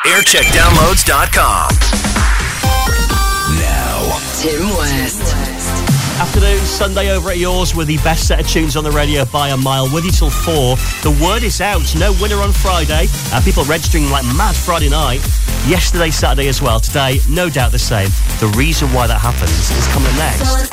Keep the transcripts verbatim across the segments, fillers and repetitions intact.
aircheck downloads dot com. Now, Tim West. Afternoon, Sunday over at yours with the best set of tunes on the radio by a mile. With you till four. The word is out. No winner on Friday. Uh, people registering like mad Friday night. Yesterday, Saturday as well. Today, no doubt the same. The reason why that happens is coming up next.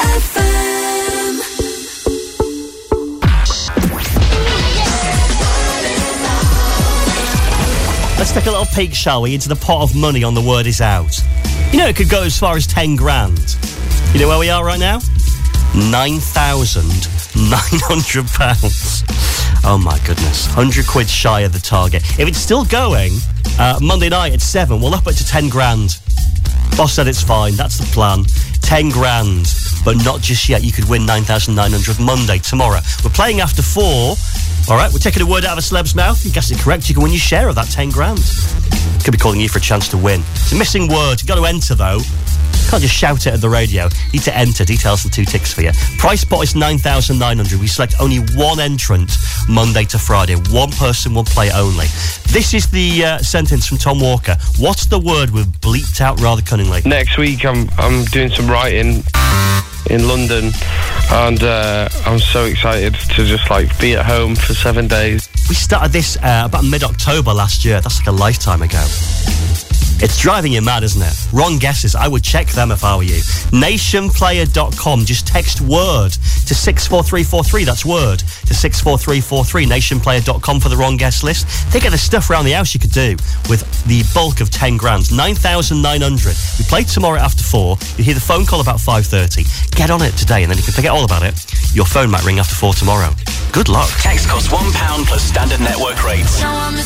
Let's take a little peek, shall we, into the pot of money on the word is out. You know, it could go as far as ten grand. You know where we are right now? nine thousand nine hundred pounds. Oh my goodness. one hundred quid shy of the target. If it's still going, uh, Monday night at seven, we'll up it to ten grand. Boss said it's fine. That's the plan. ten grand. But not just yet. You could win nine thousand nine hundred Monday, tomorrow. We're playing after four. All right, we're taking a word out of a celeb's mouth. You guess it correct, you can win your share of that ten grand. Could be calling you for a chance to win. It's a missing word. You've got to enter, though. Can't just shout it at the radio. You need to enter. Details and two ticks for you. Price pot is nine thousand nine hundred. We select only one entrant Monday to Friday. One person will play only. This is the uh, sentence from Tom Walker. What's the word we've bleeped out rather cunningly? Next week, I'm I'm doing some writing in London, and uh, I'm so excited to just like be at home for seven days. We started this uh, about mid-October last year. That's like a lifetime ago. It's driving you mad, isn't it? Wrong guesses. I would check them if I were you. nation player dot com. Just text word to six four three four three. That's word to six four three four three. nation player dot com for the wrong guess list. Think of the stuff around the house you could do with the bulk of ten grand. nine thousand nine hundred. We play tomorrow after four. You hear the phone call about five thirty. Get on it today and then you can forget all about it. Your phone might ring after four tomorrow. Good luck. text costs one pound plus standard network rates.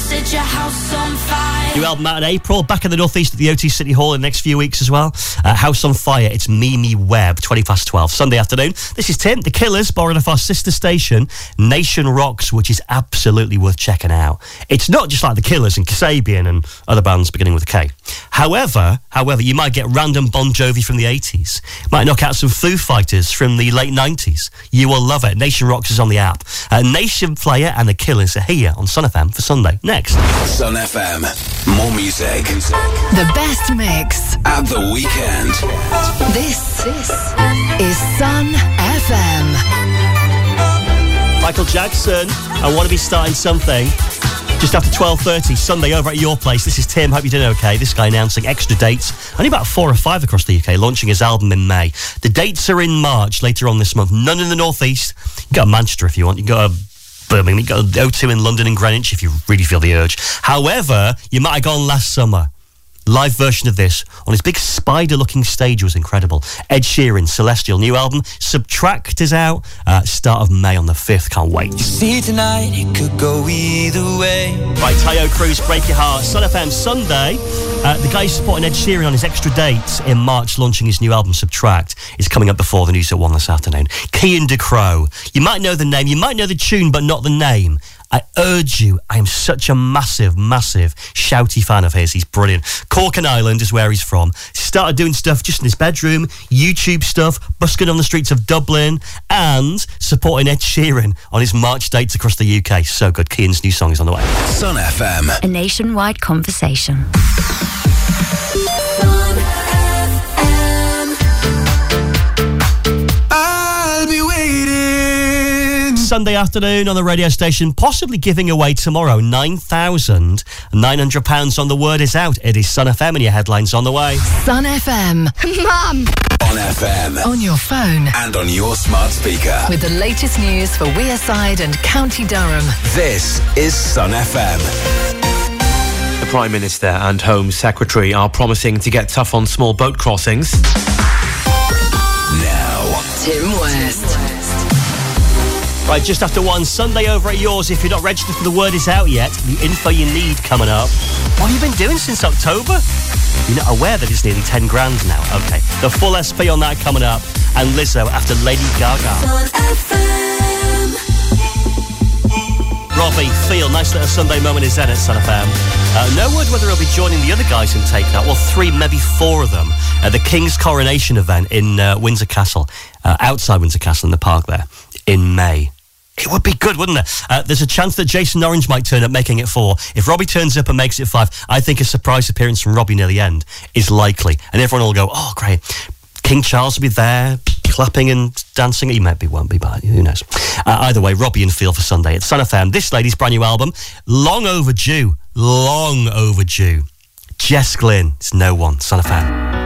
New album out in April. Back in the Northeast at the O T City Hall in the next few weeks as well. Uh, House on Fire. It's Mimi Webb. twenty past twelve. Sunday afternoon. This is Tim. The Killers, borrowed off our sister station, Nation Rocks, which is absolutely worth checking out. It's not just like the Killers and Kasabian and other bands beginning with a K. However, however, you might get random Bon Jovi from the eighties. Might knock out some Foo Fighters from the late nineties. You will love it. Nation Rocks is on the app. Uh, Nation Player and the Killers are here on Sun F M for Sunday. Next. Sun F M. More music. The best mix at the weekend. This is Sun F M. Michael Jackson, I want to be starting something. Just after twelve thirty, Sunday over at your place. This is Tim. Hope you're doing okay. This guy announcing extra dates. Only about four or five across the U K, launching his album in May. The dates are in March, later on this month. None in the Northeast. You can go to Manchester if you want. You can go to Birmingham. You can go to O two in London and Greenwich if you really feel the urge. However, you might have gone last summer. Live version of this on his big spider-looking stage was incredible. Ed Sheeran, Celestial, new album. Subtract is out. Uh, start of May on the fifth. Can't wait. You see tonight, it could go either way. Right, Tayo Cruz, Break Your Heart. Sun F M Sunday. Uh, the guy supporting Ed Sheeran on his extra dates in March, launching his new album, Subtract, is coming up before the news at one this afternoon. Cian DeCrow. You might know the name, you might know the tune, but not the name. I urge you, I am such a massive, massive, shouty fan of his. He's brilliant. Corkin Island is where he's from. Started doing stuff just in his bedroom, YouTube stuff, busking on the streets of Dublin, and supporting Ed Sheeran on his March dates across the U K. So good. Cian's new song is on the way. Sun F M. A nationwide conversation. Sunday afternoon on the radio station, possibly giving away tomorrow nine thousand nine hundred pounds on the word is out. It is Sun F M and your headlines on the way. Sun F M. Mum! On F M. On your phone. And on your smart speaker. With the latest news for Wearside and County Durham. This is Sun F M. The Prime Minister and Home Secretary are promising to get tough on small boat crossings. Now. Tim West. Right, just after one, Sunday over at yours. If you're not registered for the word is out yet, the info you need coming up. What have you been doing since October? You're not aware that it's nearly ten grand now. Okay, the full S P on that coming up. And Lizzo after Lady Gaga. Robbie, Feel, nice little Sunday moment is then at Sun F M. Uh, no word whether he'll be joining the other guys in Take That. Well, three, maybe four of them. At the King's Coronation event in uh, Windsor Castle, uh, outside Windsor Castle in the park there, in May. It would be good, wouldn't it? Uh, there's a chance that Jason Orange might turn up, making it four. If Robbie turns up and makes it five, I think a surprise appearance from Robbie near the end is likely. And everyone will go, oh, great. King Charles will be there, clapping and dancing. He maybe won't be, but who knows. Uh, either way, Robbie and Feel for Sunday. It's Sun F M. This lady's brand new album, long overdue, long overdue. Jess Glynn, it's No One, Sun F M.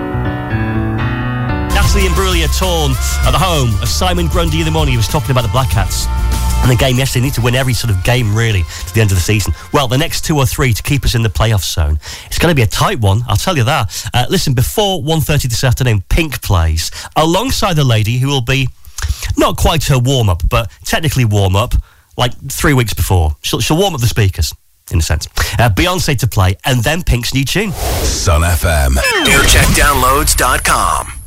Natalie Imbruglia torn at the home of Simon Grundy in the morning. He was talking about the Black Cats and the game yesterday. They need to win every sort of game, really, to the end of the season. Well, the next two or three to keep us in the playoff zone. It's going to be a tight one, I'll tell you that. Uh, listen, before one thirty this afternoon, Pink plays alongside a lady who will be not quite her warm-up, but technically warm-up, like three weeks before. She'll, she'll warm up the speakers, in a sense. Uh, Beyonce to play, and then Pink's new tune. Sun F M. aircheck downloads dot com.